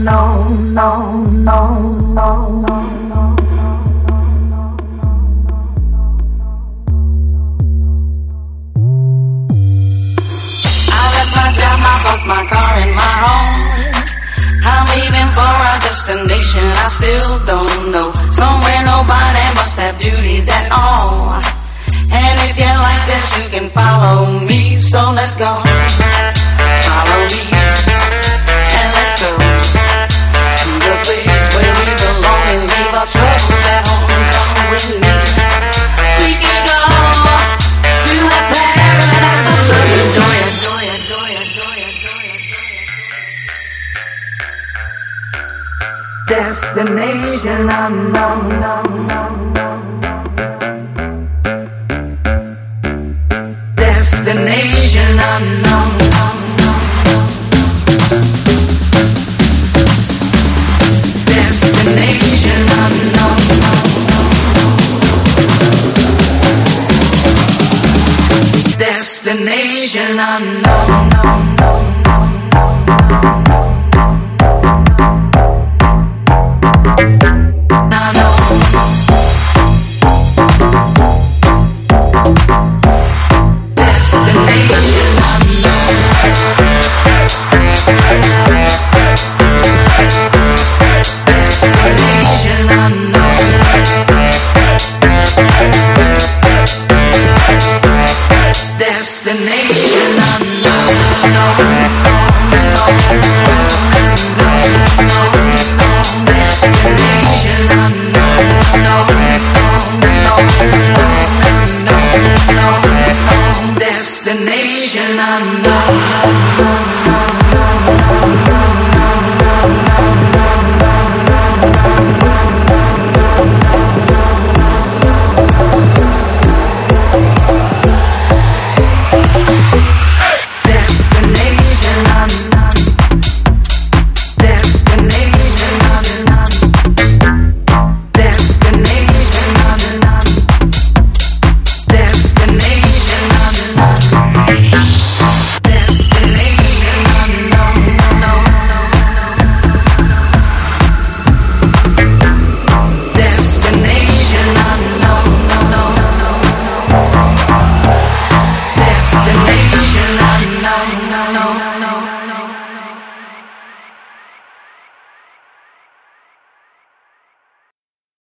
My car and my home. I'm leaving for a destination I still don't know. Somewhere nobody must have duties at all. And if you like this, you can follow me. So let's go. Follow me. And let's go to the place where we belong and leave our troubles at home. Come with me. We can go to that paradise of love and joy. Destination unknown. Destination unknown. Destination unknown. Destination unknown. Destination unknown.